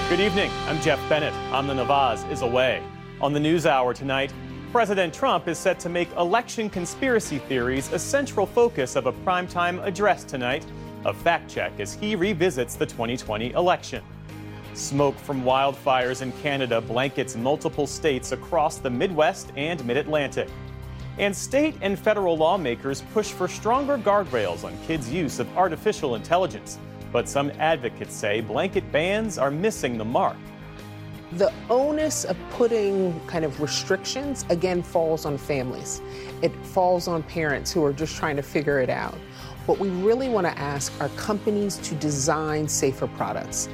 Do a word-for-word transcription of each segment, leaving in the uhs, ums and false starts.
Good evening. I'm Jeff Bennett. Amna Nawaz is away. On the NewsHour tonight, President Trump is set to make election conspiracy theories a central focus of a primetime address tonight, a fact check as he revisits the twenty twenty election. Smoke from wildfires in Canada blankets multiple states across the Midwest and Mid-Atlantic. And state and federal lawmakers push for stronger guardrails on kids' use of artificial intelligence. But some advocates say blanket bans are missing the mark. The onus of putting kind of restrictions, again, falls on families. It falls on parents who are just trying to figure it out. What we really want to ask are companies to design safer products.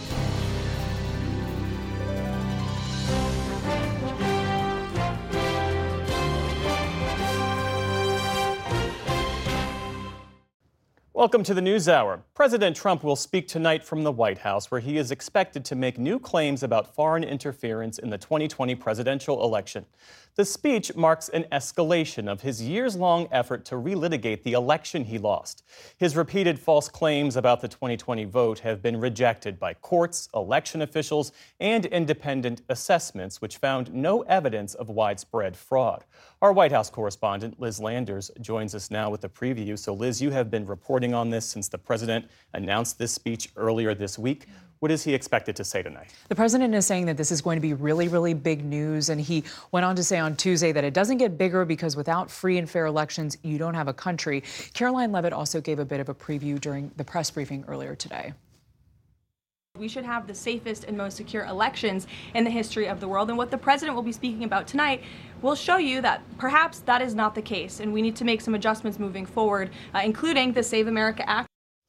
Welcome to the NewsHour. President Trump will speak tonight from the White House, where he is expected to make new claims about foreign interference in the twenty twenty presidential election. The speech marks an escalation of his years-long effort to relitigate the election he lost. His repeated false claims about the twenty twenty vote have been rejected by courts, election officials, and independent assessments, which found no evidence of widespread fraud. Our White House correspondent, Liz Landers, joins us now with a preview. So, Liz, you have been reporting on this since the president announced this speech earlier this week. What is he expected to say tonight? The president is saying that this is going to be really, really big news. And he went on to say on Tuesday that it doesn't get bigger because without free and fair elections, you don't have a country. Caroline Levitt also gave a bit of a preview during the press briefing earlier today. We should have the safest and most secure elections in the history of the world. And what the president will be speaking about tonight will show you that perhaps that is not the case. And we need to make some adjustments moving forward, uh, including the Save America Act.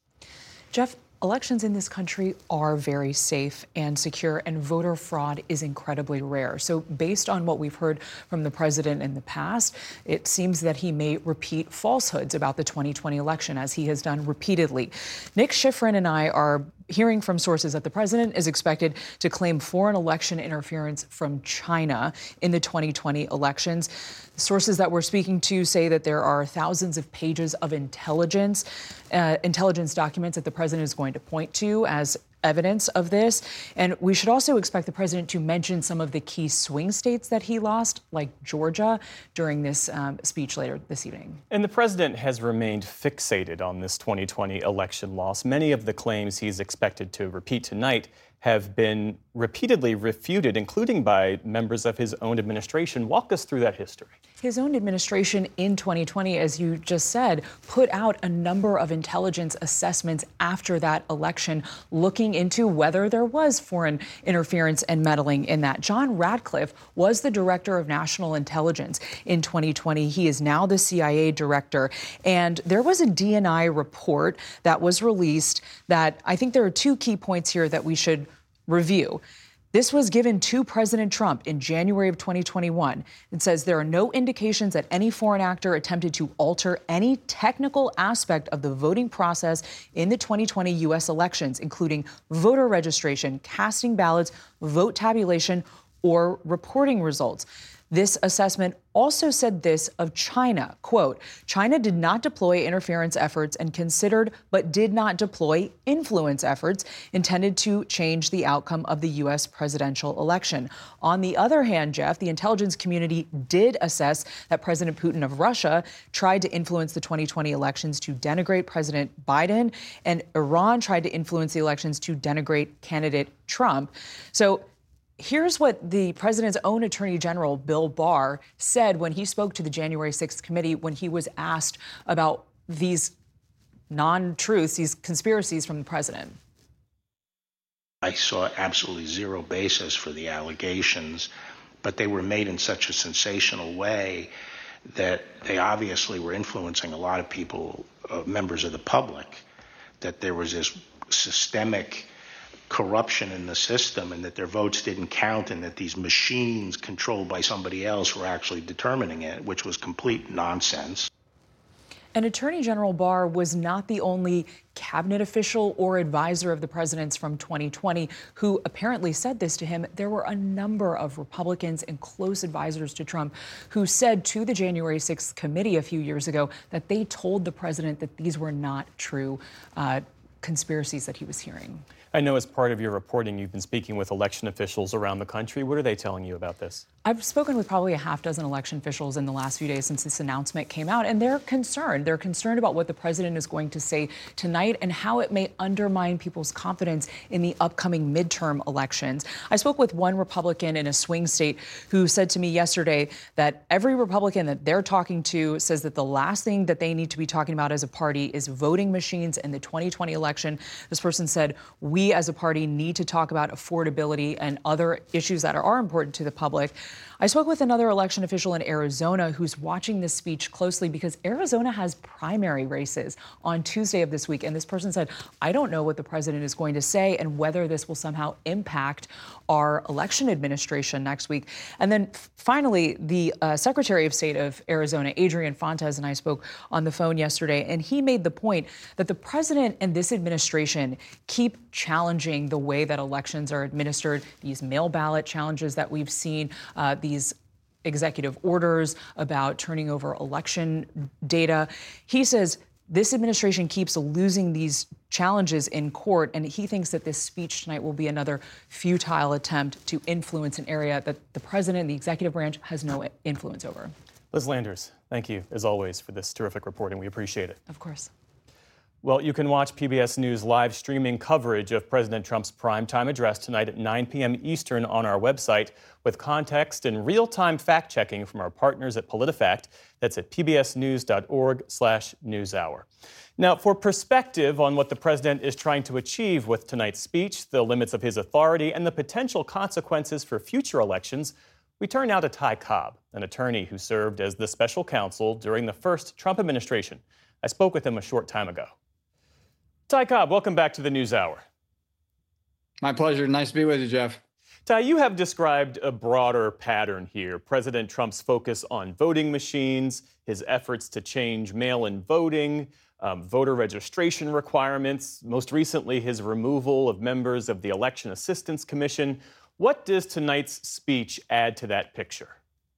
Jeff, elections in this country are very safe and secure, and voter fraud is incredibly rare. So based on what we've heard from the president in the past, it seems that he may repeat falsehoods about the twenty twenty election, as he has done repeatedly. Nick Schifrin and I are hearing from sources that the president is expected to claim foreign election interference from China in the twenty twenty elections. Sources that we're speaking to say that there are thousands of pages of intelligence, uh, intelligence documents that the president is going to point to as evidence of this. And we should also expect the president to mention some of the key swing states that he lost, like Georgia, during this um, speech later this evening. And the president has remained fixated on this twenty twenty election loss. Many of the claims he's expected to repeat tonight have been repeatedly refuted, including by members of his own administration. Walk us through that history. His own administration in twenty twenty, as you just said, put out a number of intelligence assessments after that election, looking into whether there was foreign interference and meddling in that. John Ratcliffe was the director of national intelligence in twenty twenty. He is now the C I A director. And there was a D N I report that was released that I think there are two key points here that we should review. This was given to President Trump in January of twenty twenty-one. It says there are no indications that any foreign actor attempted to alter any technical aspect of the voting process in the twenty twenty U S elections, including voter registration, casting ballots, vote tabulation, or reporting results. This assessment also said this of China, quote, China did not deploy interference efforts and considered but did not deploy influence efforts intended to change the outcome of the U S presidential election. On the other hand, Jeff, the intelligence community did assess that President Putin of Russia tried to influence the twenty twenty elections to denigrate President Biden, and Iran tried to influence the elections to denigrate candidate Trump. So here's what the president's own attorney general, Bill Barr, said when he spoke to the January sixth committee when he was asked about these non-truths, these conspiracies from the president. I saw absolutely zero basis for the allegations, but they were made in such a sensational way that they obviously were influencing a lot of people, uh, members of the public, that there was this systemic corruption in the system and that their votes didn't count and that these machines controlled by somebody else were actually determining it, which was complete nonsense. And Attorney General Barr was not the only cabinet official or advisor of the president's from twenty twenty who apparently said this to him. There were a number of Republicans and close advisors to Trump who said to the January sixth committee a few years ago that they told the president that these were not true uh, conspiracies that he was hearing. I know as part of your reporting, you've been speaking with election officials around the country. What are they telling you about this? I've spoken with probably a half dozen election officials in the last few days since this announcement came out, and they're concerned. They're concerned about what the president is going to say tonight and how it may undermine people's confidence in the upcoming midterm elections. I spoke with one Republican in a swing state who said to me yesterday that every Republican that they're talking to says that the last thing that they need to be talking about as a party is voting machines in the twenty twenty election. This person said, we as a party need to talk about affordability and other issues that are, are important to the public. I spoke with another election official in Arizona who's watching this speech closely because Arizona has primary races on Tuesday of this week. And this person said, I don't know what the president is going to say and whether this will somehow impact our election administration next week. And then finally, the uh, Secretary of State of Arizona, Adrian Fontes, and I spoke on the phone yesterday, and he made the point that the president and this administration keep challenging the way that elections are administered, these mail ballot challenges that we've seen, uh, these executive orders about turning over election data. He says this administration keeps losing these challenges in court, and he thinks that this speech tonight will be another futile attempt to influence an area that the president and the executive branch has no influence over. Liz Landers, thank you, as always, for this terrific reporting. We appreciate it. Of course. Well, you can watch P B S News live streaming coverage of President Trump's primetime address tonight at nine p.m. Eastern on our website with context and real-time fact-checking from our partners at PolitiFact. That's at pbsnews.org slash newshour. Now, for perspective on what the president is trying to achieve with tonight's speech, the limits of his authority, and the potential consequences for future elections, we turn now to Ty Cobb, an attorney who served as the special counsel during the first Trump administration. I spoke with him a short time ago. Ty Cobb, welcome back to the NewsHour. My pleasure. Nice to be with you, Jeff. Ty, you have described a broader pattern here. President Trump's focus on voting machines, his efforts to change mail-in voting, um, voter registration requirements, most recently his removal of members of the Election Assistance Commission. What does tonight's speech add to that picture?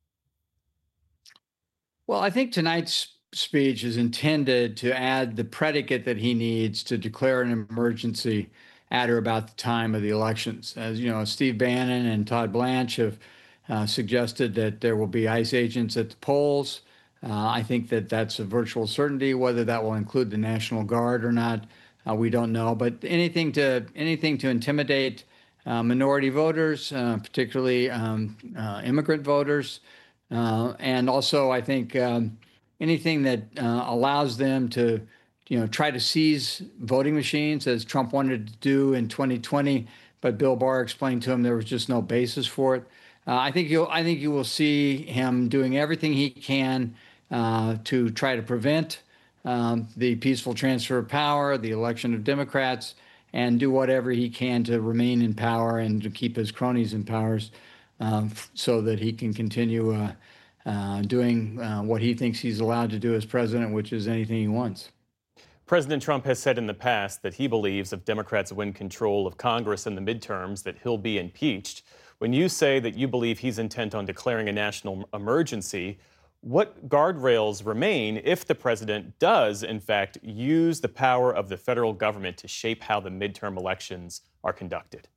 Well, I think tonight's speech is intended to add the predicate that he needs to declare an emergency at or about the time of the elections. As you know, Steve Bannon and Todd Blanche have uh, suggested that there will be ICE agents at the polls. Uh, I think that that's a virtual certainty. Whether that will include the National Guard or not, uh, we don't know. But anything to anything to intimidate uh, minority voters, uh, particularly um, uh, immigrant voters, uh, and also I think um, anything that uh, allows them to, you know, try to seize voting machines, as Trump wanted to do in twenty twenty, but Bill Barr explained to him there was just no basis for it. Uh, I think you'll, I think you will see him doing everything he can uh, to try to prevent um, the peaceful transfer of power, the election of Democrats, and do whatever he can to remain in power and to keep his cronies in power, um, so that he can continue uh, uh, doing uh, what he thinks he's allowed to do as president, which is anything he wants. President Trump has said in the past that he believes if Democrats win control of Congress in the midterms, that he'll be impeached. When you say that you believe he's intent on declaring a national emergency, what guardrails remain if the president does, in fact, use the power of the federal government to shape how the midterm elections are conducted?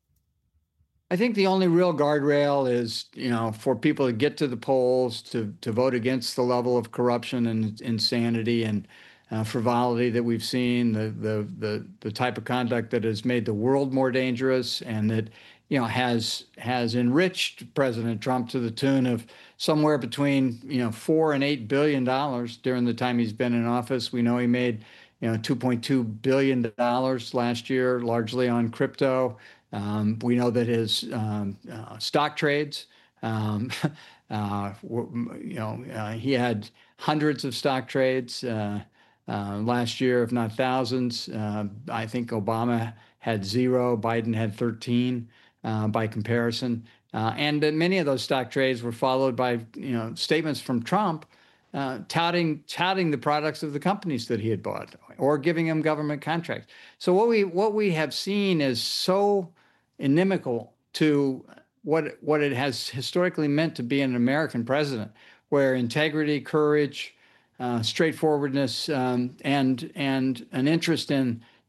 I think the only real guardrail is, you know, for people to get to the polls, to, to vote against the level of corruption and insanity and Uh, frivolity that we've seen, the, the the the type of conduct that has made the world more dangerous, and that, you know, has has enriched President Trump to the tune of somewhere between, you know, four and eight billion dollars during the time he's been in office. We know he made, you know, two point two billion dollars last year, largely on crypto. Um, we know that his um, uh, stock trades, um, uh, you know, uh, he had hundreds of stock trades. Uh, Uh, last year, if not thousands. Uh, I think Obama had zero, Biden had thirteen uh, by comparison. Uh, and uh, many of those stock trades were followed by, you know, statements from Trump uh, touting touting the products of the companies that he had bought or giving them government contracts. So what we what we have seen is so inimical to what what it has historically meant to be an American president, where integrity, courage, Uh, straightforwardness, um, and and an interest in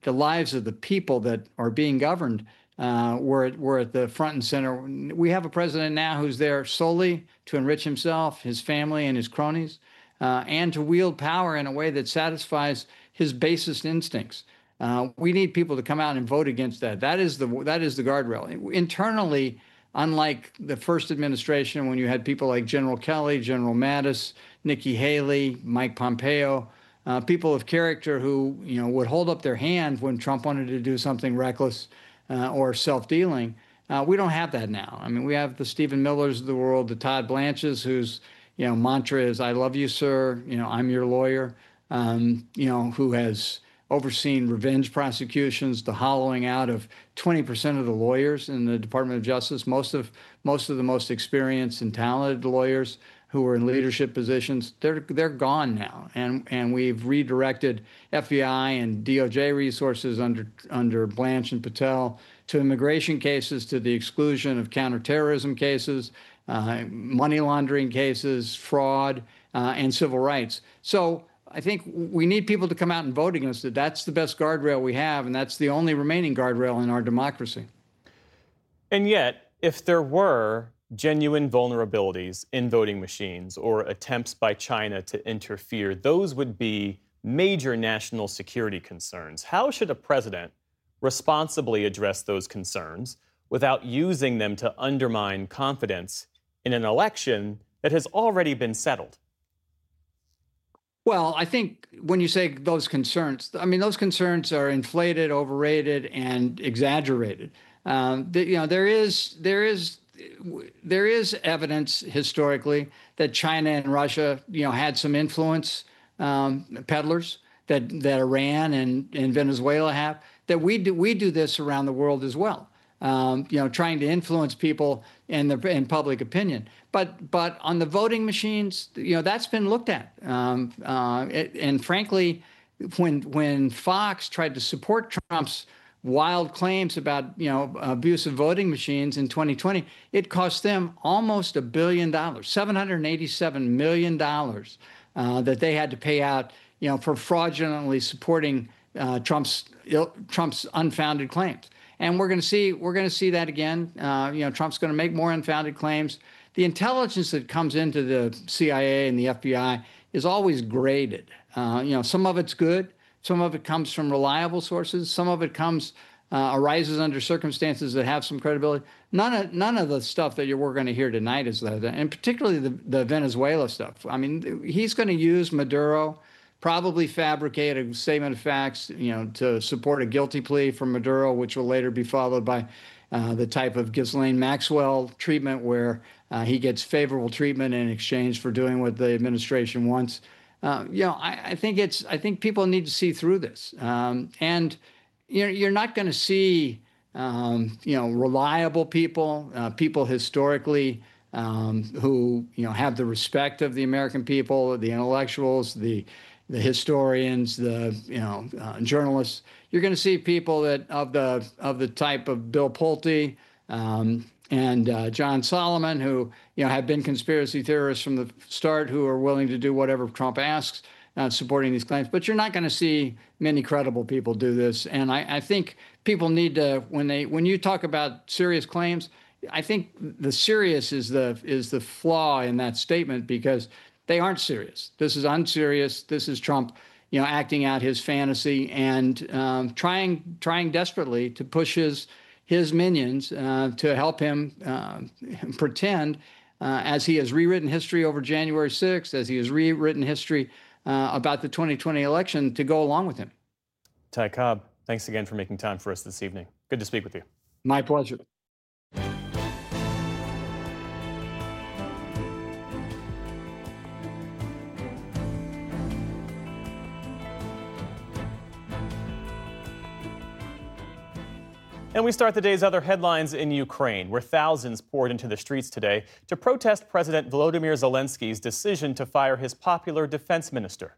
the lives of the people that are being governed uh, were, were at the front and center. We have a president now who's there solely to enrich himself, his family, and his cronies, uh, and to wield power in a way that satisfies his basest instincts. Uh, we need people to come out and vote against that. That is the that is the guardrail. Internally, unlike the first administration, when you had people like General Kelly, General Mattis, Nikki Haley, Mike Pompeo, uh, people of character who you know would hold up their hand when Trump wanted to do something reckless uh, or self-dealing. Uh, we don't have that now. I mean, we have the Stephen Millers of the world, the Todd Blanches, whose you know mantra is "I love you, sir." You know, I'm your lawyer. Um, you know, who has overseen revenge prosecutions, the hollowing out of twenty percent of the lawyers in the Department of Justice, most of most of the most experienced and talented lawyers who were in leadership positions, they're they're gone now. And and we've redirected F B I and D O J resources under under Blanche and Patel to immigration cases, to the exclusion of counterterrorism cases, uh, money laundering cases, fraud, uh, and civil rights. So I think we need people to come out and vote against it. That's the best guardrail we have, and that's the only remaining guardrail in our democracy. And yet, if there were genuine vulnerabilities in voting machines or attempts by China to interfere, those would be major national security concerns. How should a president responsibly address those concerns without using them to undermine confidence in an election that has already been settled? Well, I think when you say those concerns, I mean, those concerns are inflated, overrated, and exaggerated. Um, the, you know, there is there is there is evidence historically that China and Russia, you know, had some influence um, peddlers that that Iran and, and Venezuela have. That we do we do this around the world as well. Um, you know, trying to influence people in the in public opinion. But but on the voting machines, you know, that's been looked at. Um, uh, it, and frankly, when when Fox tried to support Trump's wild claims about, you know, abuse of voting machines in twenty twenty, it cost them almost a billion dollars, seven hundred eighty-seven million dollars uh, that they had to pay out, you know, for fraudulently supporting uh, Trump's Trump's unfounded claims. And we're going to see we're going to see that again. Uh, you know, Trump's going to make more unfounded claims. The intelligence that comes into the C I A and the F B I is always graded. Uh, you know, some of it's good. Some of it comes from reliable sources. Some of it comes uh, arises under circumstances that have some credibility. None of none of the stuff that you're, we're going to hear tonight is that, and particularly the, the Venezuela stuff. I mean, he's going to use Maduro, probably fabricate a statement of facts, you know, to support a guilty plea from Maduro, which will later be followed by uh, the type of Ghislaine Maxwell treatment where uh, he gets favorable treatment in exchange for doing what the administration wants. Uh, you know, I, I think it's. I think people need to see through this, um, and you know, you're not going to see, um, you know, reliable people, uh, people historically um, who you know have the respect of the American people, the intellectuals, the the historians, the you know uh, journalists. You're going to see people that of the of the type of Bill Pulte um, and uh, John Solomon, who you know have been conspiracy theorists from the start, who are willing to do whatever Trump asks, uh, supporting these claims. But you're not going to see many credible people do this. And I, I think people need to, when they when you talk about serious claims, I think the serious is the is the flaw in that statement, because they aren't serious. This is unserious. This is Trump, you know, acting out his fantasy and um, trying trying desperately to push his his minions uh, to help him uh, pretend, uh, as he has rewritten history over January sixth, as he has rewritten history uh, about the twenty twenty election, to go along with him. Ty Cobb, thanks again for making time for us this evening. Good to speak with you. My pleasure. And we start the day's other headlines in Ukraine, where thousands poured into the streets today to protest President Volodymyr Zelensky's decision to fire his popular defense minister.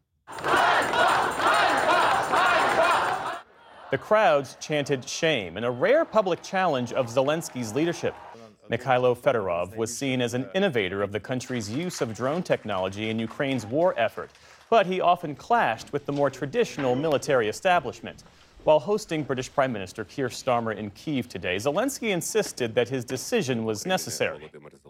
The crowds chanted shame in a rare public challenge of Zelensky's leadership. Mikhailo Fedorov was seen as an innovator of the country's use of drone technology in Ukraine's war effort, but he often clashed with the more traditional military establishment. While hosting British Prime Minister Keir Starmer in Kyiv today, Zelensky insisted that his decision was necessary.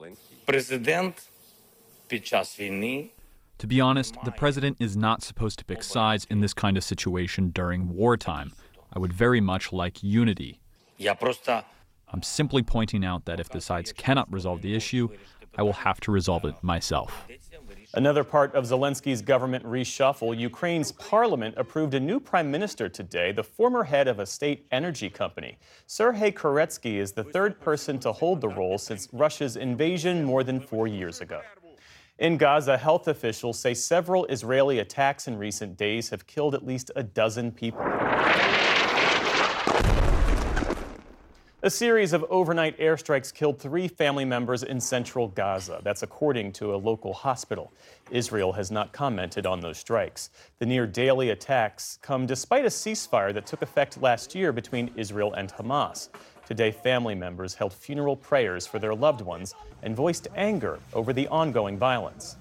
To be honest, the president is not supposed to pick sides in this kind of situation during wartime. I would very much like unity. I'm simply pointing out that if the sides cannot resolve the issue, I will have to resolve it myself. Another part of Zelensky's government reshuffle, Ukraine's parliament approved a new prime minister today, the former head of a state energy company. Serhii Koretsky is the third person to hold the role since Russia's invasion more than four years ago. In Gaza, health officials say several Israeli attacks in recent days have killed at least a dozen people. A series of overnight airstrikes killed three family members in central Gaza. That's according to a local hospital. Israel has not commented on those strikes. The near-daily attacks come despite a ceasefire that took effect last year between Israel and Hamas. Today, family members held funeral prayers for their loved ones and voiced anger over the ongoing violence.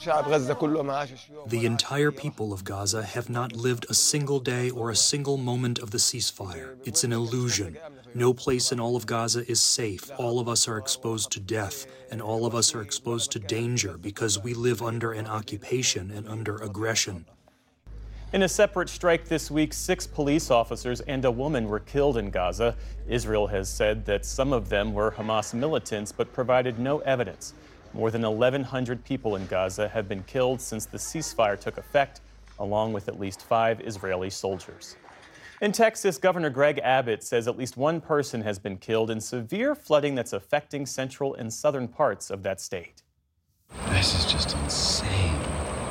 The entire people of Gaza have not lived a single day or a single moment of the ceasefire. It's an illusion. No place in all of Gaza is safe. All of us are exposed to death, and all of us are exposed to danger because we live under an occupation and under aggression. In a separate strike this week, six police officers and a woman were killed in Gaza. Israel has said that some of them were Hamas militants, but provided no evidence. More than eleven hundred people in Gaza have been killed since the ceasefire took effect, along with at least five Israeli soldiers. In Texas, Governor Greg Abbott says at least one person has been killed in severe flooding that's affecting central and southern parts of that state. This is just insane.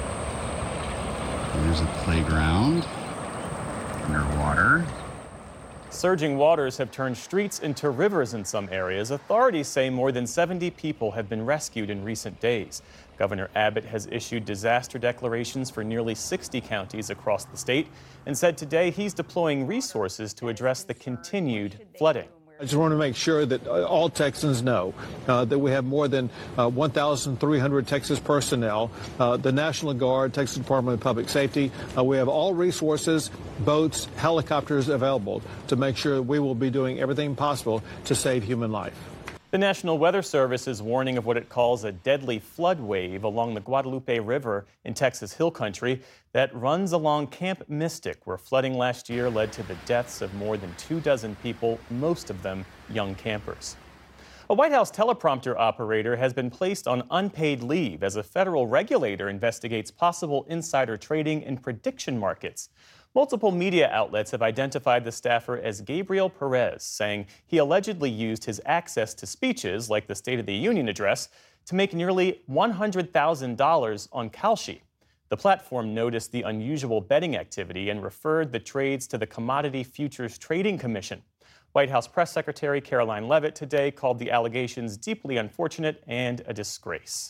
There's a playground, underwater. Surging waters have turned streets into rivers in some areas. Authorities say more than seventy people have been rescued in recent days. Governor Abbott has issued disaster declarations for nearly sixty counties across the state and said today he's deploying resources to address the continued flooding. I just want to make sure that all Texans know uh, that we have more than uh, one thousand three hundred Texas personnel, uh, the National Guard, Texas Department of Public Safety. Uh, we have all resources, boats, helicopters available to make sure we will be doing everything possible to save human life. The National Weather Service is warning of what it calls a deadly flood wave along the Guadalupe River in Texas Hill Country that runs along Camp Mystic, where flooding last year led to the deaths of more than two dozen people, most of them young campers. A White House teleprompter operator has been placed on unpaid leave as a federal regulator investigates possible insider trading in prediction markets. Multiple media outlets have identified the staffer as Gabriel Perez, saying he allegedly used his access to speeches, like the State of the Union address, to make nearly one hundred thousand dollars on Kalshi. The platform noticed the unusual betting activity and referred the trades to the Commodity Futures Trading Commission. White House Press Secretary Caroline Leavitt today called the allegations deeply unfortunate and a disgrace.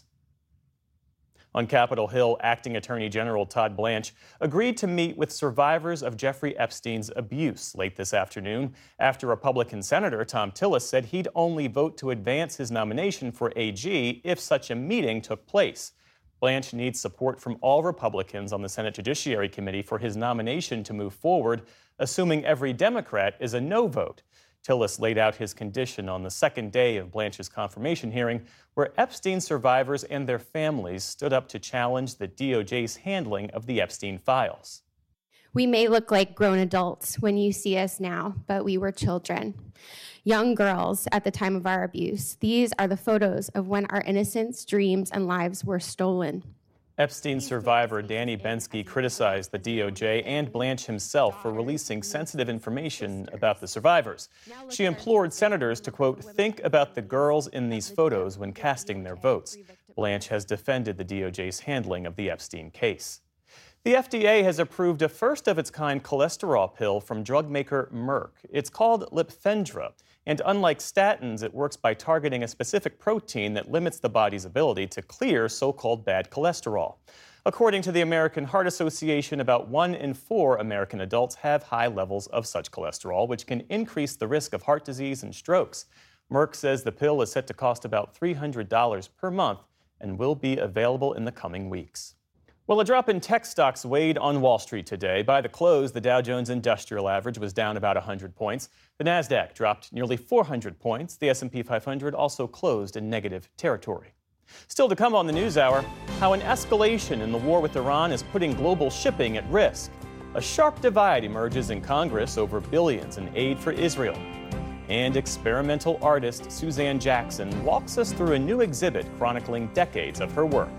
On Capitol Hill, Acting Attorney General Todd Blanche agreed to meet with survivors of Jeffrey Epstein's abuse late this afternoon after Republican Senator Thom Tillis said he'd only vote to advance his nomination for A G if such a meeting took place. Blanche needs support from all Republicans on the Senate Judiciary Committee for his nomination to move forward, assuming every Democrat is a no vote. Tillis laid out his condition on the second day of Blanche's confirmation hearing, where Epstein survivors and their families stood up to challenge the D O J's handling of the Epstein files. We may look like grown adults when you see us now, but we were children, young girls at the time of our abuse. These are the photos of when our innocence, dreams, and lives were stolen. Epstein survivor Danny Bensky criticized the D O J and Blanche himself for releasing sensitive information about the survivors. She implored senators to, quote, think about the girls in these photos when casting their votes. Blanche has defended the D O J's handling of the Epstein case. The F D A has approved a first-of-its-kind cholesterol pill from drug maker Merck. It's called Lipfendra, and unlike statins, it works by targeting a specific protein that limits the body's ability to clear so-called bad cholesterol. According to the American Heart Association, about one in four American adults have high levels of such cholesterol, which can increase the risk of heart disease and strokes. Merck says the pill is set to cost about three hundred dollars per month and will be available in the coming weeks. Well, a drop in tech stocks weighed on Wall Street today. By the close, the Dow Jones Industrial Average was down about one hundred points. The Nasdaq dropped nearly four hundred points. The S and P five hundred also closed in negative territory. Still to come on the NewsHour, how an escalation in the war with Iran is putting global shipping at risk. A sharp divide emerges in Congress over billions in aid for Israel. And experimental artist Suzanne Jackson walks us through a new exhibit chronicling decades of her work.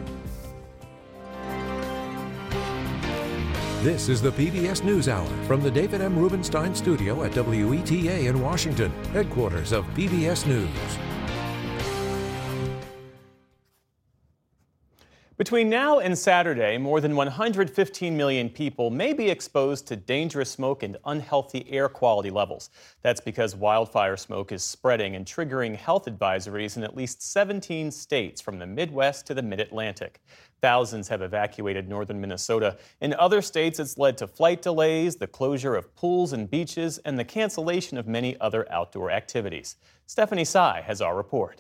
This is the P B S NewsHour from the David M. Rubenstein Studio at W E T A in Washington, headquarters of P B S News. Between now and Saturday, more than one hundred fifteen million people may be exposed to dangerous smoke and unhealthy air quality levels. That's because wildfire smoke is spreading and triggering health advisories in at least seventeen states from the Midwest to the Mid-Atlantic. Thousands have evacuated northern Minnesota. In other states, it's led to flight delays, the closure of pools and beaches, and the cancellation of many other outdoor activities. Stephanie Sy has our report.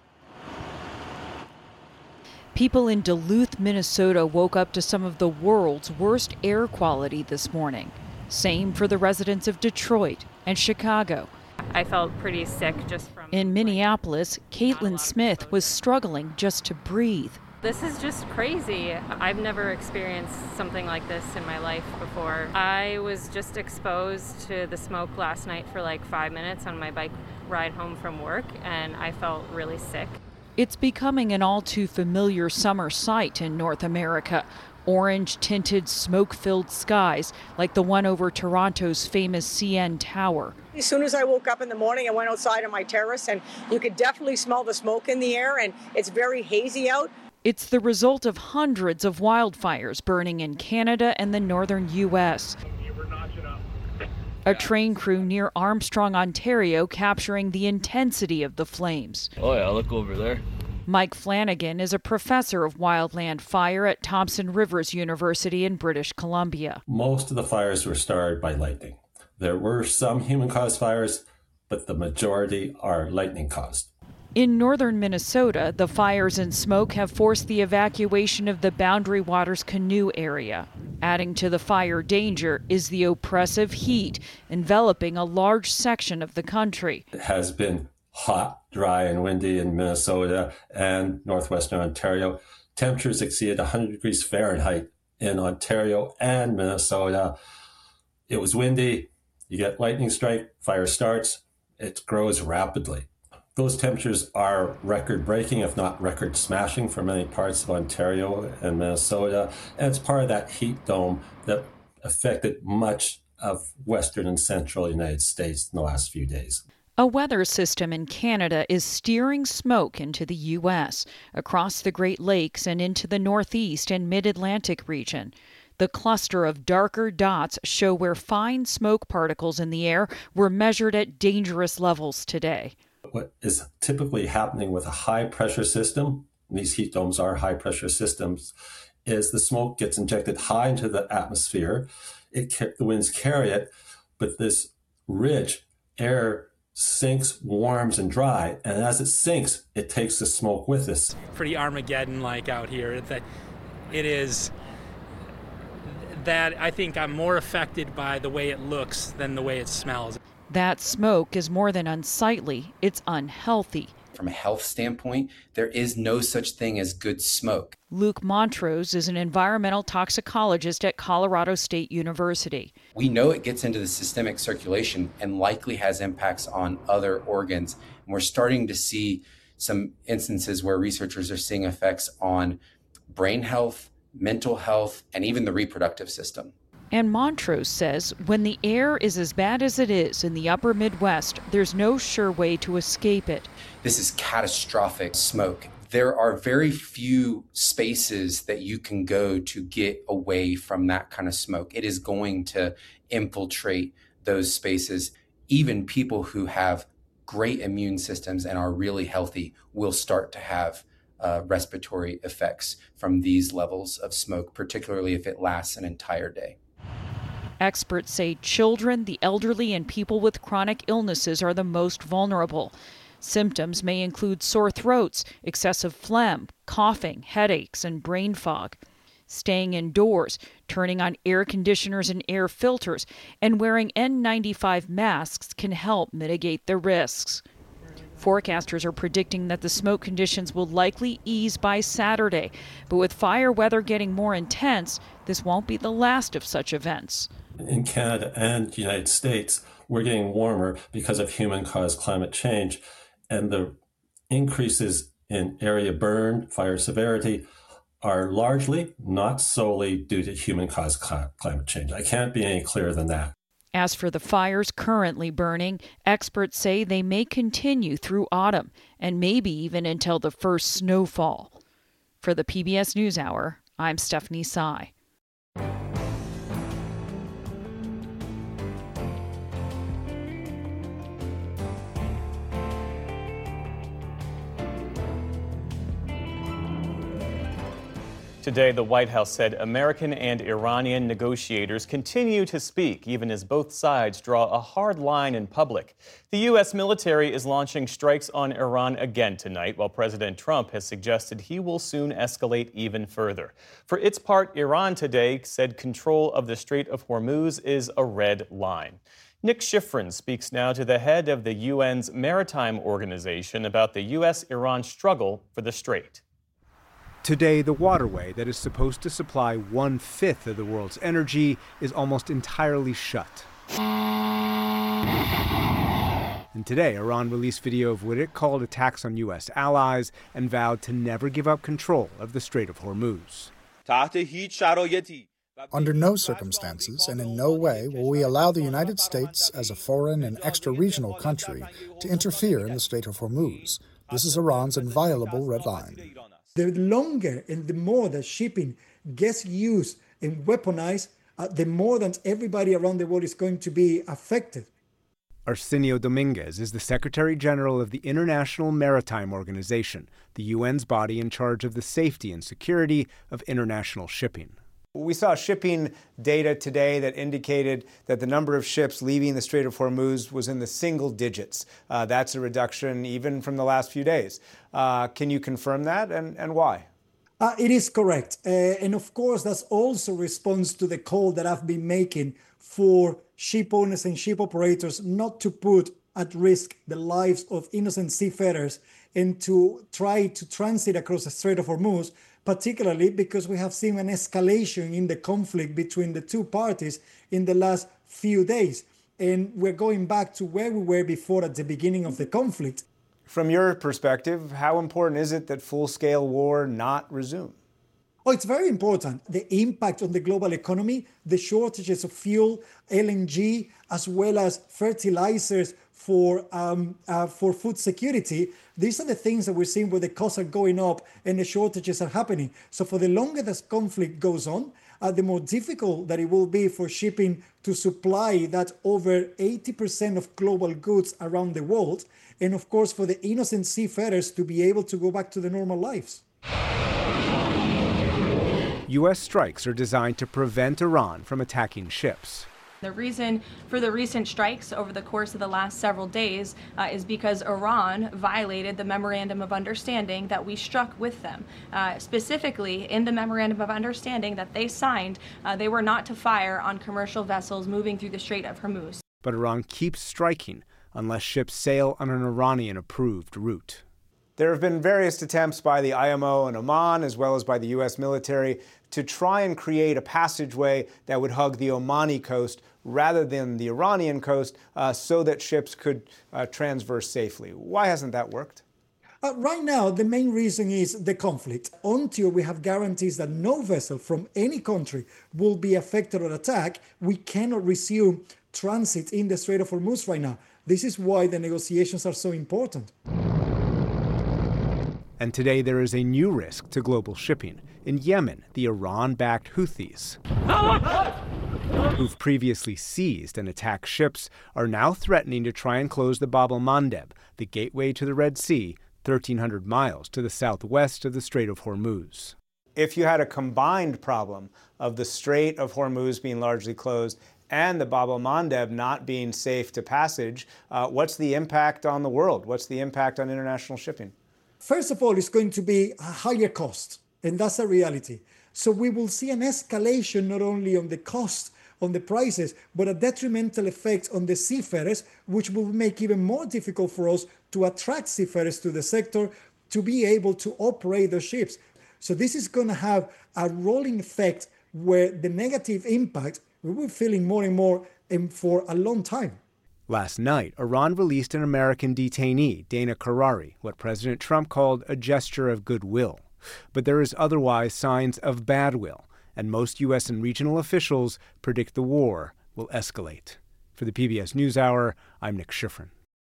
People in Duluth, Minnesota woke up to some of the world's worst air quality this morning. Same for the residents of Detroit and Chicago. I felt pretty sick just from... In Minneapolis, Caitlin Smith was struggling just to breathe. This is just crazy. I've never experienced something like this in my life before. I was just exposed to the smoke last night for like five minutes on my bike ride home from work, and I felt really sick. It's becoming an all too familiar summer sight in North America. Orange-tinted, smoke-filled skies like the one over Toronto's famous C N Tower. As soon as I woke up in the morning, I went outside on my terrace, and you could definitely smell the smoke in the air, and it's very hazy out. It's the result of hundreds of wildfires burning in Canada and the northern U S A train crew near Armstrong, Ontario, capturing the intensity of the flames. Oh yeah, look over there. Mike Flanagan is a professor of wildland fire at Thompson Rivers University in British Columbia. Most of the fires were started by lightning. There were some human-caused fires, but the majority are lightning-caused. In northern Minnesota, the fires and smoke have forced the evacuation of the Boundary Waters canoe area. Adding to the fire danger is the oppressive heat enveloping a large section of the country. It has been hot, dry, and windy in Minnesota and northwestern Ontario. Temperatures exceeded one hundred degrees Fahrenheit in Ontario and Minnesota. It was windy. You get lightning strike, fire starts, it grows rapidly. Those temperatures are record-breaking, if not record-smashing, for many parts of Ontario and Minnesota. And it's part of that heat dome that affected much of western and central United States in the last few days. A weather system in Canada is steering smoke into the U S, across the Great Lakes and into the Northeast and Mid-Atlantic region. The cluster of darker dots show where fine smoke particles in the air were measured at dangerous levels today. What is typically happening with a high-pressure system, and these heat domes are high-pressure systems, is the smoke gets injected high into the atmosphere. It the winds carry it, but this rich air sinks, warms, and dry, and as it sinks, it takes the smoke with it. Pretty Armageddon-like out here. That it is that I think I'm more affected by the way it looks than the way it smells. That smoke is more than unsightly, it's unhealthy. From a health standpoint, there is no such thing as good smoke. Luke Montrose is an environmental toxicologist at Colorado State University. We know it gets into the systemic circulation and likely has impacts on other organs. And we're starting to see some instances where researchers are seeing effects on brain health, mental health, and even the reproductive system. And Montrose says when the air is as bad as it is in the upper Midwest, there's no sure way to escape it. This is catastrophic smoke. There are very few spaces that you can go to get away from that kind of smoke. It is going to infiltrate those spaces. Even people who have great immune systems and are really healthy will start to have uh, respiratory effects from these levels of smoke, particularly if it lasts an entire day. Experts say children, the elderly, and people with chronic illnesses are the most vulnerable. Symptoms may include sore throats, excessive phlegm, coughing, headaches, and brain fog. staying indoors, turning on air conditioners and air filters, and wearing N ninety-five masks can help mitigate the risks. Forecasters are predicting that the smoke conditions will likely ease by Saturday, but with fire weather getting more intense, this won't be the last of such events. In Canada and the United States, we're getting warmer because of human-caused climate change, and the increases in area burn, fire severity, are largely, not solely, due to human-caused cl- climate change. I can't be any clearer than that. As for the fires currently burning, experts say they may continue through autumn and maybe even until the first snowfall. For the P B S NewsHour, I'm Stephanie Tsai. Today, the White House said American and Iranian negotiators continue to speak, even as both sides draw a hard line in public. The U S military is launching strikes on Iran again tonight, while President Trump has suggested he will soon escalate even further. For its part, Iran today said control of the Strait of Hormuz is a red line. Nick Schifrin speaks now to the head of the U N's Maritime Organization about the U S Iran struggle for the strait. Today, the waterway that is supposed to supply one-fifth of the world's energy is almost entirely shut. And today, Iran released video of what it called attacks on U S allies and vowed to never give up control of the Strait of Hormuz. Under no circumstances and in no way will we allow the United States, as a foreign and extra-regional country, to interfere in the Strait of Hormuz. This is Iran's inviolable red line. The longer and the more that shipping gets used and weaponized, uh, the more that everybody around the world is going to be affected. Arsenio Dominguez is the Secretary General of the International Maritime Organization, the U N's body in charge of the safety and security of international shipping. We saw shipping data today that indicated that the number of ships leaving the Strait of Hormuz was in the single digits. Uh, that's a reduction even from the last few days. Uh, can you confirm that, and, and why? Uh, it is correct. Uh, and of course, that's also response to the call that I've been making for ship owners and ship operators not to put at risk the lives of innocent seafarers and to try to transit across the Strait of Hormuz, particularly because we have seen an escalation in the conflict between the two parties in the last few days. And we're going back to where we were before at the beginning of the conflict. From your perspective, how important is it that full-scale war not resume? Oh, it's very important. The impact on the global economy, the shortages of fuel, L N G, as well as fertilizers for um, uh, for food security. These are the things that we're seeing where the costs are going up and the shortages are happening. So for the longer this conflict goes on, uh, the more difficult that it will be for shipping to supply that over eighty percent of global goods around the world. And of course, for the innocent seafarers to be able to go back to their normal lives. U S strikes are designed to prevent Iran from attacking ships. The reason for the recent strikes over the course of the last several days uh, is because Iran violated the Memorandum of Understanding that we struck with them. Uh, specifically, in the Memorandum of Understanding that they signed, uh, they were not to fire on commercial vessels moving through the Strait of Hormuz. But Iran keeps striking unless ships sail on an Iranian-approved route. There have been various attempts by the I M O and Oman, as well as by the U S military, to try and create a passageway that would hug the Omani coast rather than the Iranian coast uh, so that ships could uh, transverse safely. Why hasn't that worked? Uh, right now, the main reason is the conflict. Until we have guarantees that no vessel from any country will be affected or attacked, we cannot resume transit in the Strait of Hormuz right now. This is why the negotiations are so important. And today there is a new risk to global shipping. In Yemen, the Iran-backed Houthis, who've previously seized and attacked ships, are now threatening to try and close the Bab el-Mandeb, the gateway to the Red Sea, thirteen hundred miles to the southwest of the Strait of Hormuz. If you had a combined problem of the Strait of Hormuz being largely closed and the Bab el-Mandeb not being safe to passage, uh, what's the impact on the world? What's the impact on international shipping? First of all, it's going to be a higher cost, and that's a reality. So we will see an escalation not only on the cost, on the prices, but a detrimental effect on the seafarers, which will make even more difficult for us to attract seafarers to the sector to be able to operate the ships. So this is going to have a rolling effect where the negative impact we will be feeling more and more and for a long time. Last night, Iran released an American detainee, Dana Karari, what President Trump called a gesture of goodwill. But there is otherwise signs of bad will, and most U S and regional officials predict the war will escalate. For the P B S NewsHour, I'm Nick Schifrin.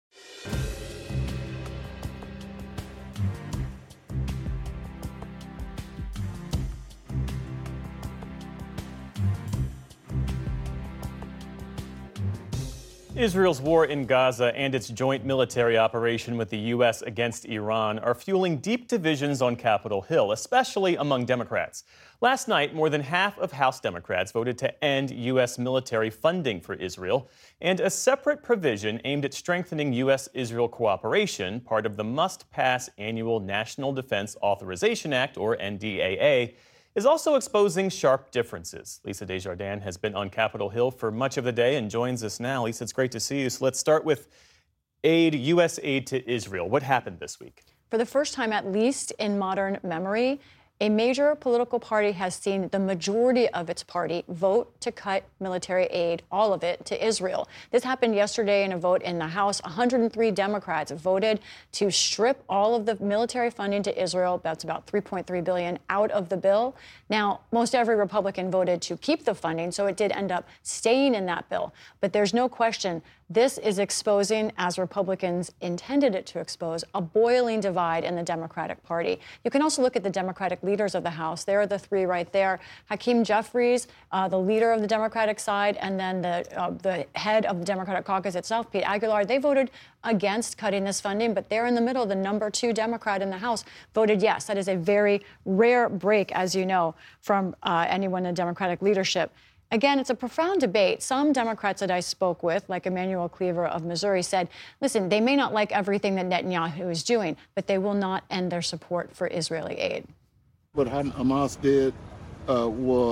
Israel's war in Gaza and its joint military operation with the U S against Iran are fueling deep divisions on Capitol Hill, especially among Democrats. Last night, more than half of House Democrats voted to end U S military funding for Israel, and a separate provision aimed at strengthening U S Israel cooperation, part of the must-pass annual National Defense Authorization Act, or N D A A, is also exposing sharp differences. Lisa Desjardins has been on Capitol Hill for much of the day and joins us now. Lisa, it's great to see you. So let's start with aid, U S aid to Israel. What happened this week? For the first time, at least in modern memory, a major political party has seen the majority of its party vote to cut military aid, all of it, to Israel. This happened yesterday in a vote in the House. one hundred three Democrats voted to strip all of the military funding to Israel, that's about three point three billion dollars, out of the bill. Now, most every Republican voted to keep the funding, so it did end up staying in that bill. But there's no question this is exposing, as Republicans intended it to expose, a boiling divide in the Democratic Party. You can also look at the Democratic leaders of the House. There are the three right there. Hakeem Jeffries, uh, the leader of the Democratic side, and then the, uh, the head of the Democratic caucus itself, Pete Aguilar. They voted against cutting this funding, but they're in the middle. The number two Democrat in the House voted yes. That is a very rare break, as you know, from uh, anyone in the Democratic leadership. Again, it's a profound debate. Some Democrats that I spoke with, like Emmanuel Cleaver of Missouri, said, listen, they may not like everything that Netanyahu is doing, but they will not end their support for Israeli aid. What Hamas did uh,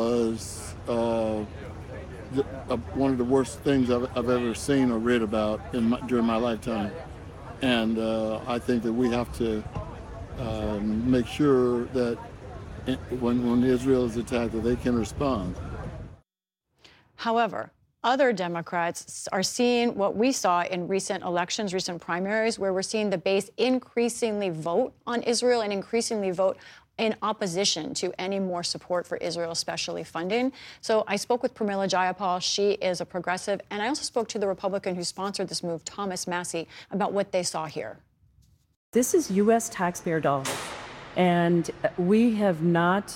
was uh, the, uh, one of the worst things I've, I've ever seen or read about in my, during my lifetime. And uh, I think that we have to uh, make sure that when, when Israel is attacked, that they can respond. However, other Democrats are seeing what we saw in recent elections, recent primaries, where we're seeing the base increasingly vote on Israel and increasingly vote in opposition to any more support for Israel, especially funding. So I spoke with Pramila Jayapal. She is a progressive. And I also spoke to the Republican who sponsored this move, Thomas Massie, about what they saw here. This is U S taxpayer dollars, and we have not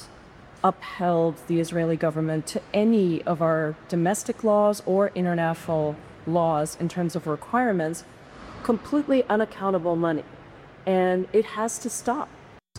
upheld the Israeli government to any of our domestic laws or international laws in terms of requirements, completely unaccountable money. And it has to stop.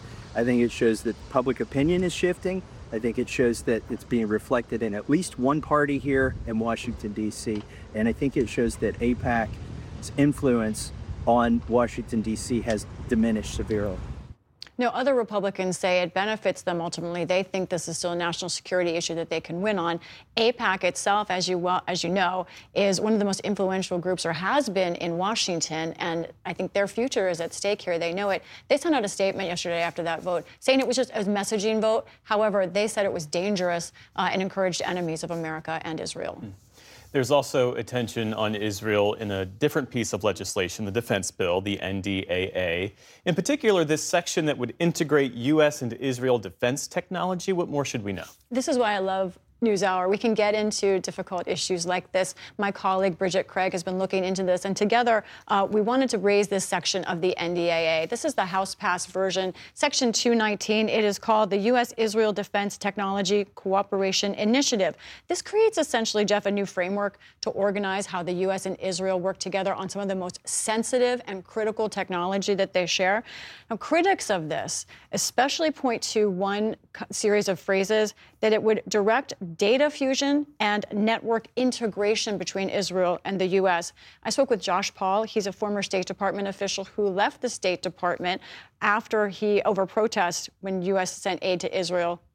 I think it shows that public opinion is shifting. I think it shows that it's being reflected in at least one party here in Washington, D C. And I think it shows that AIPAC's influence on Washington, D C has diminished severely. No, other Republicans say it benefits them ultimately. They think this is still a national security issue that they can win on. AIPAC itself, as you well, as you know, is one of the most influential groups, or has been, in Washington, and I think their future is at stake here. They know it. They sent out a statement yesterday after that vote saying it was just a messaging vote. However, they said it was dangerous uh, and encouraged enemies of America and Israel. Mm. There's also attention on Israel in a different piece of legislation, the defense bill, the N D A A. In particular, this section that would integrate U S and Israel defense technology. What more should we know? This is why I love NewsHour. We can get into difficult issues like this. My colleague Bridget Craig has been looking into this, and together uh, we wanted to raise this section of the N D A A. This is the House-passed version, Section two nineteen. It is called the U S Israel Defense Technology Cooperation Initiative. This creates essentially, Jeff, a new framework to organize how the U S and Israel work together on some of the most sensitive and critical technology that they share. Now, critics of this especially point to one series of phrases that it would direct data fusion and network integration between Israel and the U S. I spoke with Josh Paul. He's a former State Department official who left the State Department after he, over protests when U S sent aid to Israel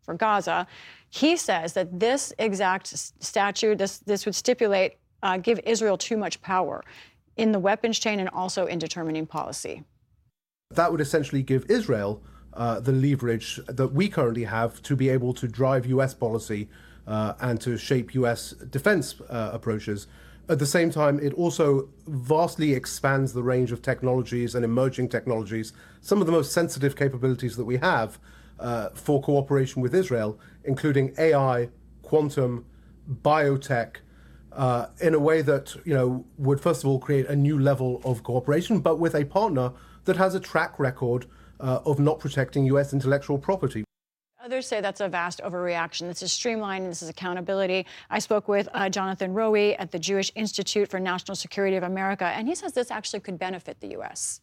for Gaza. He says that this exact statute, this, this would stipulate, uh, give Israel too much power in the weapons chain and also in determining policy. That would essentially give Israel uh, the leverage that we currently have to be able to drive U S policy uh, and to shape U S defense uh, approaches. At the same time, it also vastly expands the range of technologies and emerging technologies, some of the most sensitive capabilities that we have uh, for cooperation with Israel, including A I, quantum, biotech, uh, in a way that, you know, would first of all create a new level of cooperation, but with a partner that has a track record uh, of not protecting U S intellectual property. Others say that's a vast overreaction. This is streamlining. This is accountability. I spoke with uh, Jonathan Rowe at the Jewish Institute for National Security of America, and he says this actually could benefit the U S.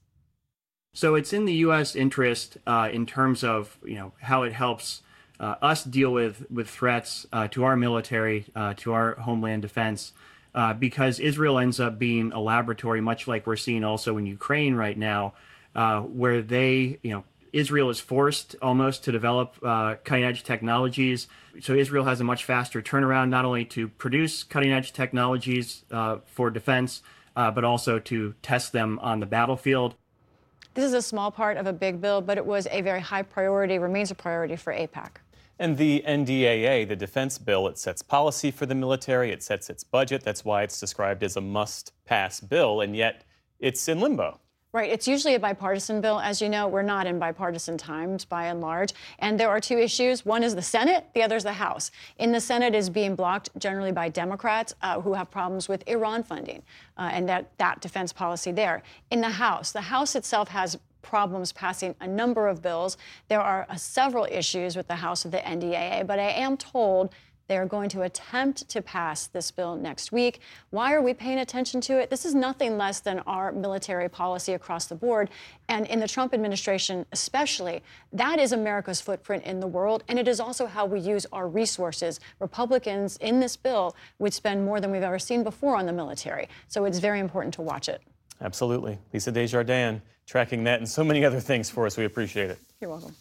So it's in the U S interest uh, in terms of, you know, how it helps uh, us deal with, with threats uh, to our military, uh, to our homeland defense, uh, because Israel ends up being a laboratory, much like we're seeing also in Ukraine right now, uh, where they, you know, Israel is forced almost to develop uh, cutting-edge technologies. So Israel has a much faster turnaround, not only to produce cutting-edge technologies uh, for defense, uh, but also to test them on the battlefield. This is a small part of a big bill, but it was a very high priority, remains a priority for AIPAC. And the N D A A, the defense bill, it sets policy for the military, it sets its budget. That's why it's described as a must-pass bill, and yet it's in limbo. Right. It's usually a bipartisan bill. As you know, we're not in bipartisan times by and large. And there are two issues. One is the Senate. The other is the House. In the Senate is being blocked generally by Democrats uh, who have problems with Iran funding uh, and that, that defense policy there. In the House, the House itself has problems passing a number of bills. There are uh, several issues with the House of the N D A A, but I am told they are going to attempt to pass this bill next week. Why are we paying attention to it? This is nothing less than our military policy across the board. And in the Trump administration especially, that is America's footprint in the world. And it is also how we use our resources. Republicans in this bill would spend more than we've ever seen before on the military. So it's very important to watch it. Absolutely. Lisa Desjardins tracking that and so many other things for us. We appreciate it. You're welcome.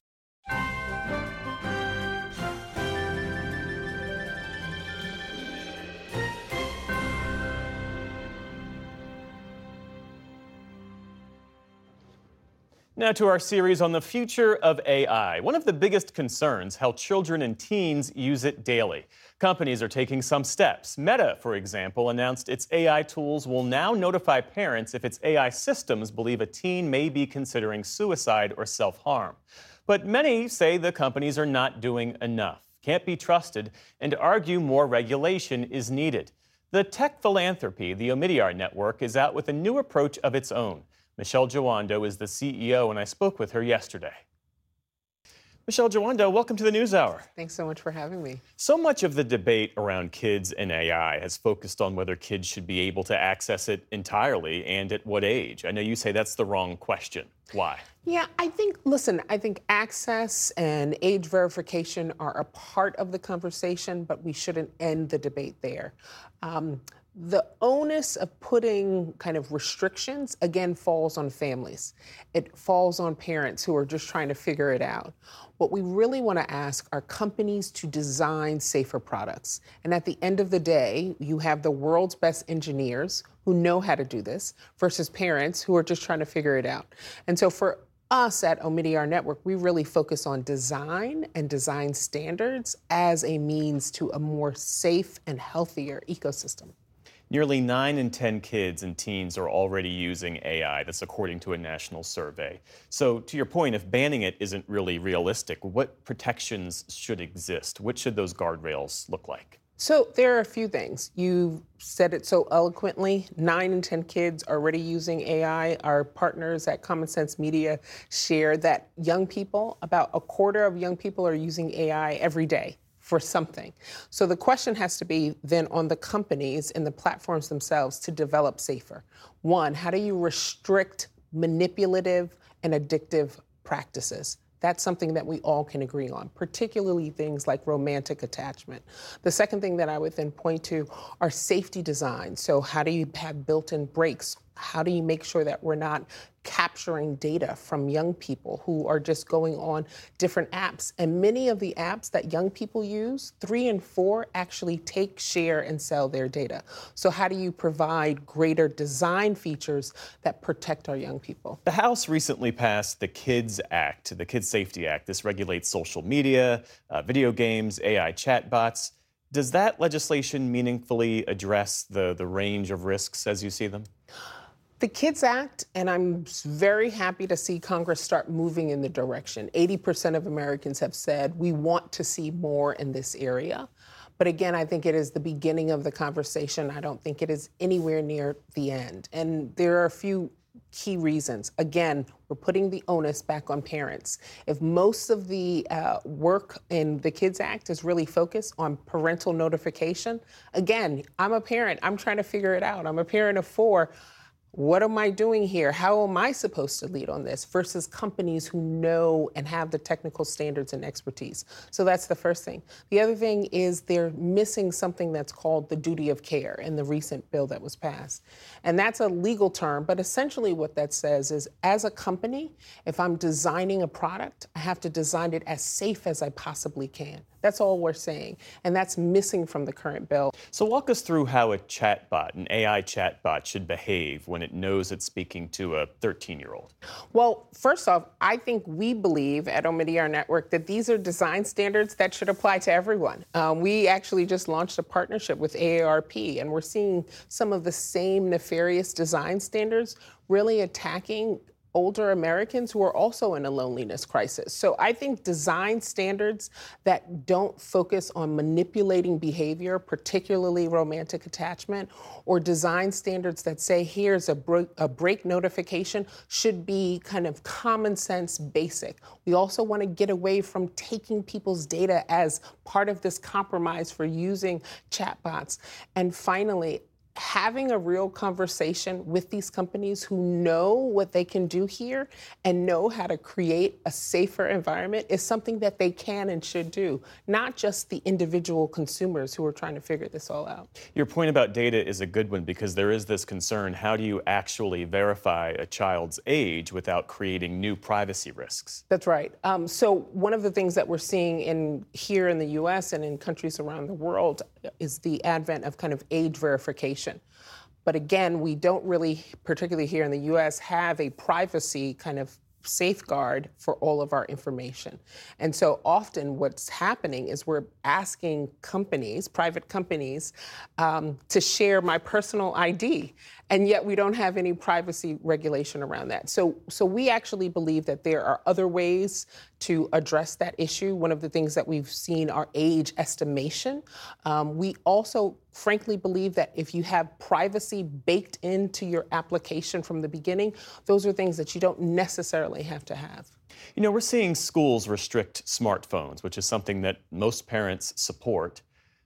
Now to our series on the future of A I. One of the biggest concerns, how children and teens use it daily. Companies are taking some steps. Meta, for example, announced its A I tools will now notify parents if its A I systems believe a teen may be considering suicide or self-harm. But many say the companies are not doing enough, can't be trusted, and argue more regulation is needed. The tech philanthropy, the Omidyar Network, is out with a new approach of its own. Michelle Jawando is the C E O, and I spoke with her yesterday. Michelle Jawando, welcome to the NewsHour. Thanks so much for having me. So much of the debate around kids and A I has focused on whether kids should be able to access it entirely and at what age. I know you say that's the wrong question. Why? Yeah, I think, listen, I think access and age verification are a part of the conversation, but we shouldn't end the debate there. Um, The onus of putting kind of restrictions, again, falls on families. It falls on parents who are just trying to figure it out. What we really want to ask are companies to design safer products. And at the end of the day, you have the world's best engineers who know how to do this versus parents who are just trying to figure it out. And so for us at Omidyar Network, we really focus on design and design standards as a means to a more safe and healthier ecosystem. Nearly nine in ten kids and teens are already using A I. That's according to a national survey. So to your point, if banning it isn't really realistic, what protections should exist? What should those guardrails look like? So there are a few things. You said it so eloquently. Nine in ten kids are already using A I. Our partners at Common Sense Media share that young people, about a quarter of young people are using A I every day for something. So the question has to be then on the companies and the platforms themselves to develop safer. One, how do you restrict manipulative and addictive practices? That's something that we all can agree on, particularly things like romantic attachment. The second thing that I would then point to are safety designs. So how do you have built-in brakes How do you make sure that we're not capturing data from young people who are just going on different apps? And many of the apps that young people use, three and four, actually take, share, and sell their data. So how do you provide greater design features that protect our young people? The House recently passed the KIDS Act, the Kids Safety Act. This regulates social media, uh, video games, A I chatbots. Does that legislation meaningfully address the, the range of risks as you see them? The KIDS Act, and I'm very happy to see Congress start moving in the direction. eighty percent of Americans have said we want to see more in this area. But again, I think it is the beginning of the conversation. I don't think it is anywhere near the end. And there are a few key reasons. Again, we're putting the onus back on parents. If most of the uh, work in the KIDS Act is really focused on parental notification, again, I'm a parent. I'm trying to figure it out. I'm a parent of four. What am I doing here? How am I supposed to lead on this versus companies who know and have the technical standards and expertise? So that's the first thing. The other thing is they're missing something that's called the duty of care in the recent bill that was passed. And that's a legal term, but essentially what that says is as a company, if I'm designing a product, I have to design it as safe as I possibly can. That's all we're saying. And that's missing from the current bill. So walk us through how a chatbot, an A I chatbot, should behave when it knows it's speaking to a thirteen-year-old. Well, first off, I think we believe at Omidyar Network that these are design standards that should apply to everyone. Um, we actually just launched a partnership with A A R P, and we're seeing some of the same nefarious design standards really attacking older Americans who are also in a loneliness crisis. So I think design standards that don't focus on manipulating behavior, particularly romantic attachment, or design standards that say here's a break, a break notification should be kind of common sense basic. We also want to get away from taking people's data as part of this compromise for using chatbots. And finally, having a real conversation with these companies who know what they can do here and know how to create a safer environment is something that they can and should do, not just the individual consumers who are trying to figure this all out. Your point about data is a good one because there is this concern, how do you actually verify a child's age without creating new privacy risks? That's right. Um, so one of the things that we're seeing in here in the U S and in countries around the world is the advent of kind of age verification. But again, we don't really, particularly here in the U S, have a privacy kind of safeguard for all of our information. And so often what's happening is we're asking companies, private companies, um, to share my personal I D, and yet we don't have any privacy regulation around that. So, so we actually believe that there are other ways to address that issue. One of the things that we've seen are age estimation. Um, we also frankly believe that if you have privacy baked into your application from the beginning, those are things that you don't necessarily have to have. You know, we're seeing schools restrict smartphones, which is something that most parents support.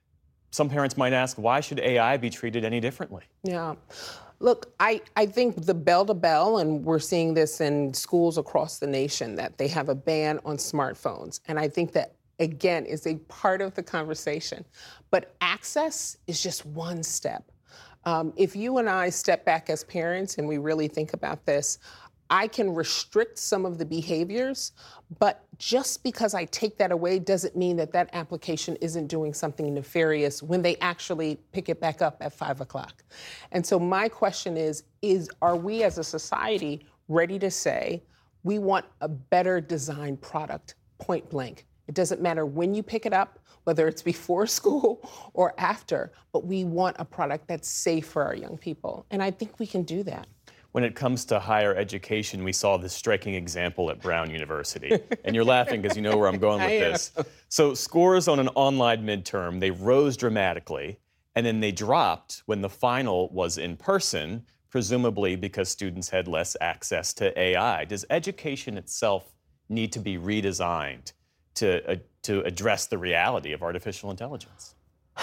Some parents might ask, why should A I be treated any differently? Yeah. Look, I, I think the bell to bell, and we're seeing this in schools across the nation, that they have a ban on smartphones. And I think that, again, is a part of the conversation. But access is just one step. Um, if you and I step back as parents and we really think about this, I can restrict some of the behaviors, but just because I take that away doesn't mean that that application isn't doing something nefarious when they actually pick it back up at five o'clock. And so my question is, is are we as a society ready to say we want a better designed product, point blank? It doesn't matter when you pick it up, whether it's before school or after, but we want a product that's safe for our young people. And I think we can do that. When it comes to higher education, we saw this striking example at Brown University. And you're laughing because you know where I'm going with this. So scores on an online midterm, they rose dramatically, and then they dropped when the final was in person, presumably because students had less access to A I. Does education itself need to be redesigned to, uh, to address the reality of artificial intelligence?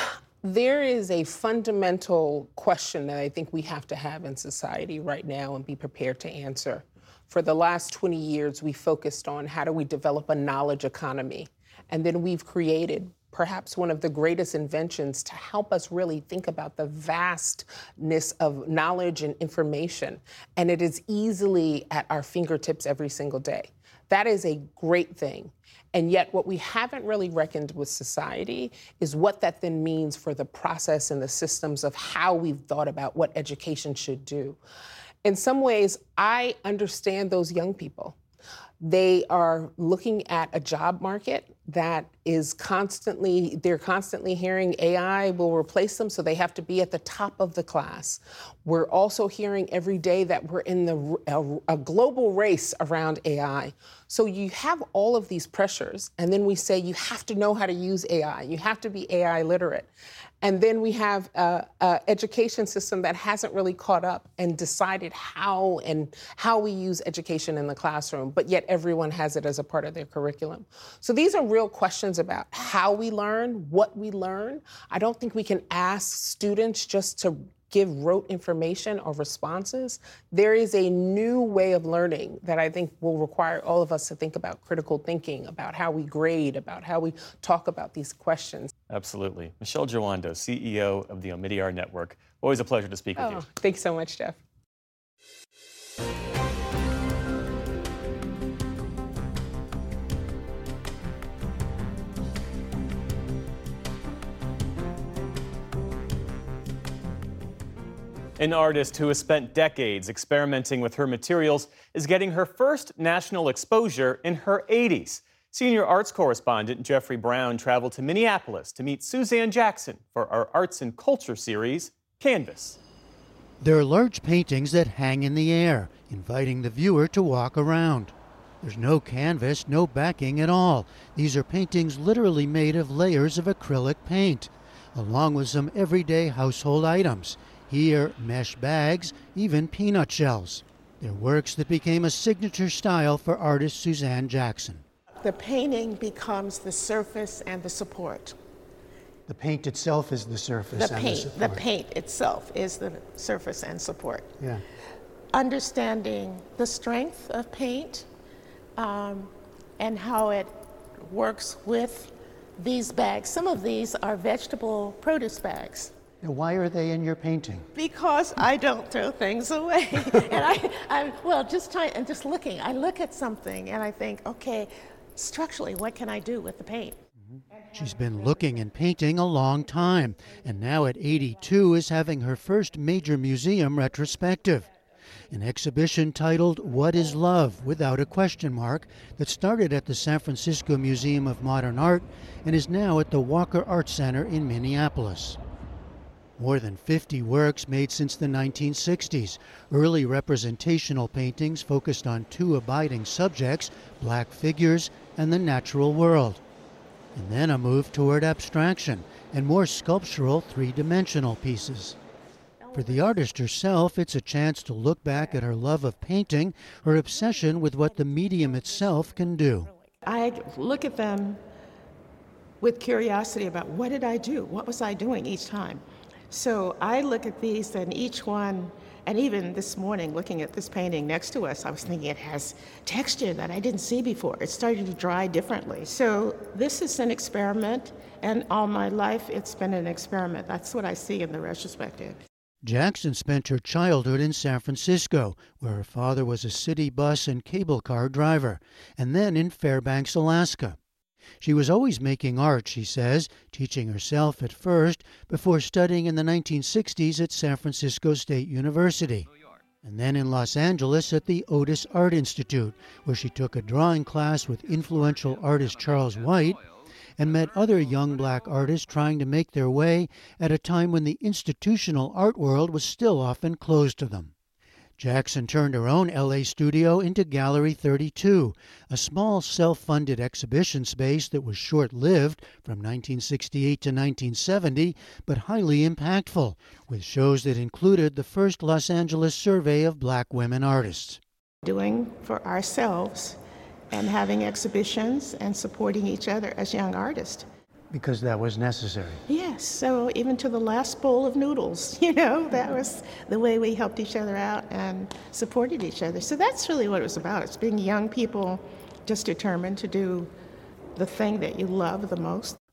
There is a fundamental question that I think we have to have in society right now and be prepared to answer. For the last twenty years, we focused on how do we develop a knowledge economy. And then we've created perhaps one of the greatest inventions to help us really think about the vastness of knowledge and information. And it is easily at our fingertips every single day. That is a great thing. And yet what we haven't really reckoned with society is what that then means for the process and the systems of how we've thought about what education should do. In some ways, I understand those young people. They are looking at a job market that is constantly, they're constantly hearing A I will replace them, so they have to be at the top of the class. We're also hearing every day that we're in the, a, a global race around A I. So you have all of these pressures, and then we say you have to know how to use A I. You have to be A I literate. And then we have an education system that hasn't really caught up and decided how and how we use education in the classroom, but yet everyone has it as a part of their curriculum. So these are real questions about how we learn, what we learn. I don't think we can ask students just to give rote information or responses. There is a new way of learning that I think will require all of us to think about critical thinking, about how we grade, about how we talk about these questions. Absolutely. Michelle Jawando, C E O of the Omidyar Network. Always a pleasure to speak with oh, you. Thanks so much, Jeff. An artist who has spent decades experimenting with her materials is getting her first national exposure in her eighties. Senior arts correspondent Jeffrey Brown traveled to Minneapolis to meet Suzanne Jackson for our Arts and Culture series, Canvas. There are large paintings that hang in the air, inviting the viewer to walk around. There's no canvas, no backing at all. These are paintings literally made of layers of acrylic paint, along with some everyday household items. Here, mesh bags, even peanut shells. They're works that became a signature style for artist Suzanne Jackson. The painting becomes the surface and the support. The paint itself is the surface the and paint, the support. The paint itself is the surface and support. Yeah. Understanding the strength of paint um, and how it works with these bags. Some of these are vegetable produce bags. Now, why are they in your painting? Because I don't throw things away. and I, I, well, just trying and just looking, I look at something and I think, okay, structurally, what can I do with the paint? She's been looking and painting a long time, and now at eighty-two is having her first major museum retrospective. An exhibition titled What is Love? Without a question mark that started at the San Francisco Museum of Modern Art and is now at the Walker Art Center in Minneapolis. More than fifty works made since the nineteen sixties, early representational paintings focused on two abiding subjects, black figures and the natural world. And then a move toward abstraction and more sculptural three-dimensional pieces. For the artist herself, it's a chance to look back at her love of painting, her obsession with what the medium itself can do. I look at them with curiosity about what did I do? What was I doing each time? So I look at these and each one, and even this morning looking at this painting next to us, I was thinking it has texture that I didn't see before. It's starting to dry differently. So this is an experiment, and all my life it's been an experiment. That's what I see in the retrospective. Jackson spent her childhood in San Francisco, where her father was a city bus and cable car driver, and then in Fairbanks, Alaska. She was always making art, she says, teaching herself at first before studying in the nineteen sixties at San Francisco State University, and then in Los Angeles at the Otis Art Institute, where she took a drawing class with influential artist Charles White and met other young black artists trying to make their way at a time when the institutional art world was still often closed to them. Jackson turned her own L A studio into Gallery thirty-two, a small self-funded exhibition space that was short-lived from nineteen sixty-eight to nineteen seventy, but highly impactful, with shows that included the first Los Angeles survey of black women artists. Doing for ourselves and having exhibitions and supporting each other as young artists. Because that was necessary. Yes, so even to the last bowl of noodles, you know, that was the way we helped each other out and supported each other. So that's really what it was about. It's being young people just determined to do the thing that you love the most.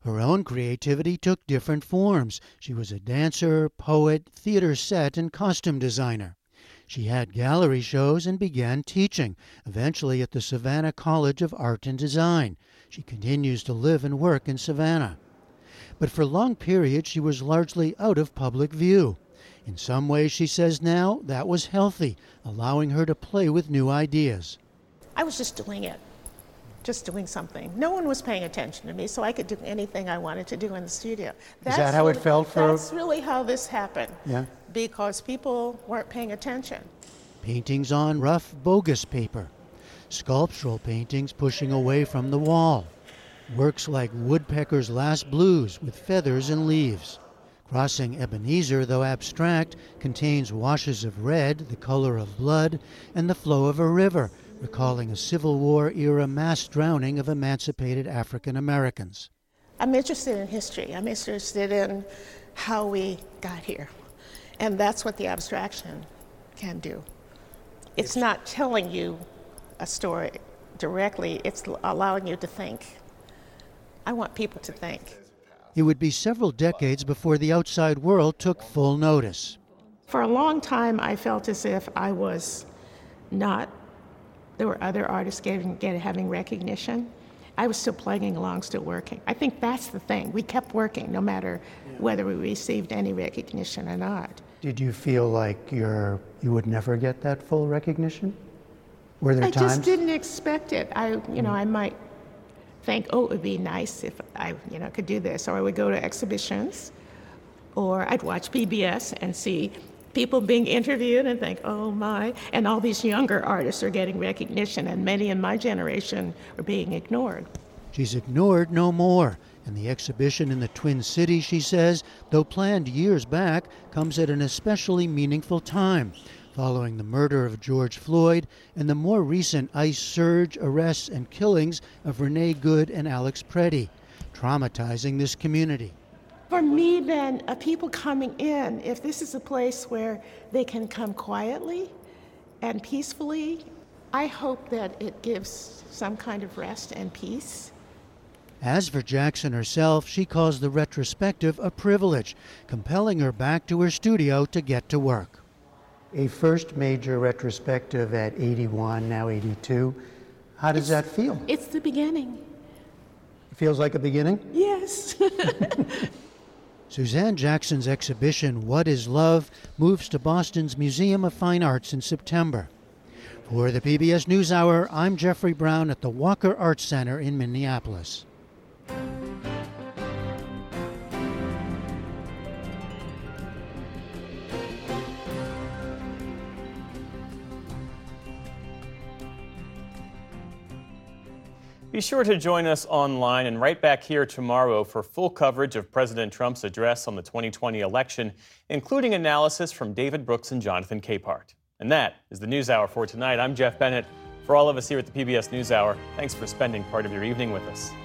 Her own creativity took different forms. She was a dancer, poet, theater set, and costume designer. She had gallery shows and began teaching, eventually at the Savannah College of Art and Design. She continues to live and work in Savannah. But for long periods, she was largely out of public view. In some ways, she says now, that was healthy, allowing her to play with new ideas. I was just doing it, just doing something. No one was paying attention to me, so I could do anything I wanted to do in the studio. That's Is that how really, it felt for... That's really how this happened. Yeah. Because people weren't paying attention. Paintings on rough, bogus paper. Sculptural paintings pushing away from the wall. Works like Woodpecker's Last Blues with feathers and leaves. Crossing Ebenezer, though abstract, contains washes of red, the color of blood, and the flow of a river, recalling a Civil War-era mass drowning of emancipated African Americans. I'm interested in history. I'm interested in how we got here. And that's what the abstraction can do. It's not telling you a story directly, it's allowing you to think. I want people to think. It would be several decades before the outside world took full notice. For a long time, I felt as if I was not, there were other artists getting, getting, having recognition. I was still plugging along, still working. I think that's the thing. We kept working no matter whether we received any recognition or not. Did you feel like you're, you would never get that full recognition? Were there I times? just didn't expect it. I, you know, I might think, oh, it would be nice if I, you know, could do this. Or I would go to exhibitions, or I'd watch P B S and see people being interviewed and think, oh my, and all these younger artists are getting recognition, and many in my generation are being ignored. She's ignored no more, and the exhibition in the Twin Cities, she says, though planned years back, comes at an especially meaningful time, following the murder of George Floyd and the more recent ICE surge, arrests, and killings of Renee Good and Alex Preddy, traumatizing this community. For me, then, uh, people coming in, if this is a place where they can come quietly and peacefully, I hope that it gives some kind of rest and peace. As for Jackson herself, she calls the retrospective a privilege, compelling her back to her studio to get to work. A first major retrospective at eighty-one, now eighty-two. How does it's, that feel? It's the beginning. It feels like a beginning? Yes. Suzanne Jackson's exhibition, What is Love?, moves to Boston's Museum of Fine Arts in September. For the P B S NewsHour, I'm Jeffrey Brown at the Walker Arts Center in Minneapolis. Be sure to join us online and right back here tomorrow for full coverage of President Trump's address on the twenty twenty election, including analysis from David Brooks and Jonathan Capehart. And that is the NewsHour for tonight. I'm Jeff Bennett. For all of us here at the P B S NewsHour, thanks for spending part of your evening with us.